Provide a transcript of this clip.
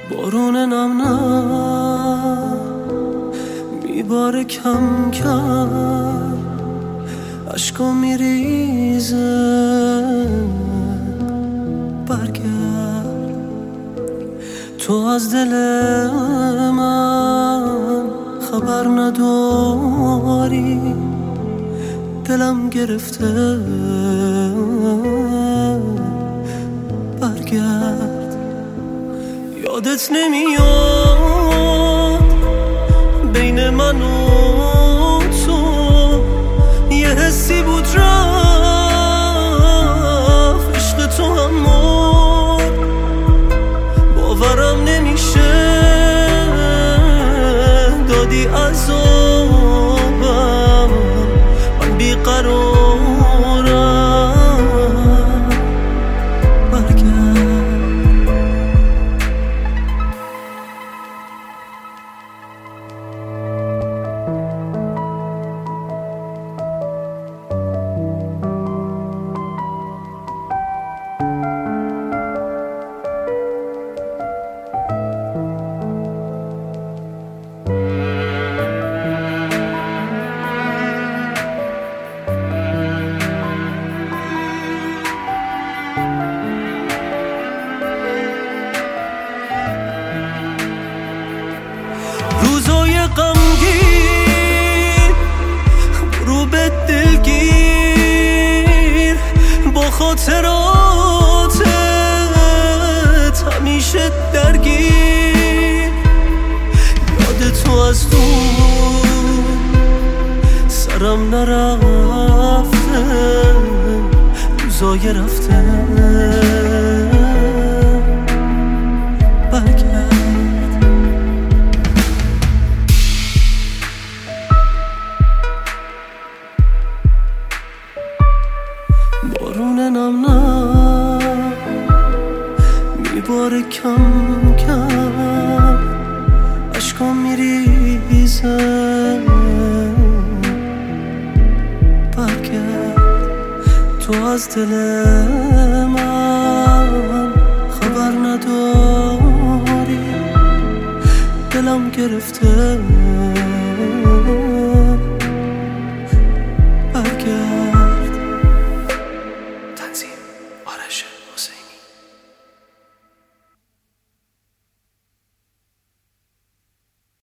بارون نم نم میباره کم کم، عشقا میریزه. برگرد تو از دل من خبر نداری، دلم گرفته. برگرد یادت نمیاد بین من و تو یه حسی بود رفت، عشق تو هم مرد. باورم نمیشه دادی عذابم، من بیقرارم. روزای غمگین رو به دلگیر، با خاطراتت همیشه درگیر. یاد تو از دور سرم نرفته، روزای رفته. بارون نم نم میباره کم کم، عشقا میریزه. برگرد تو از دل من خبر نداری، دلم گرفته.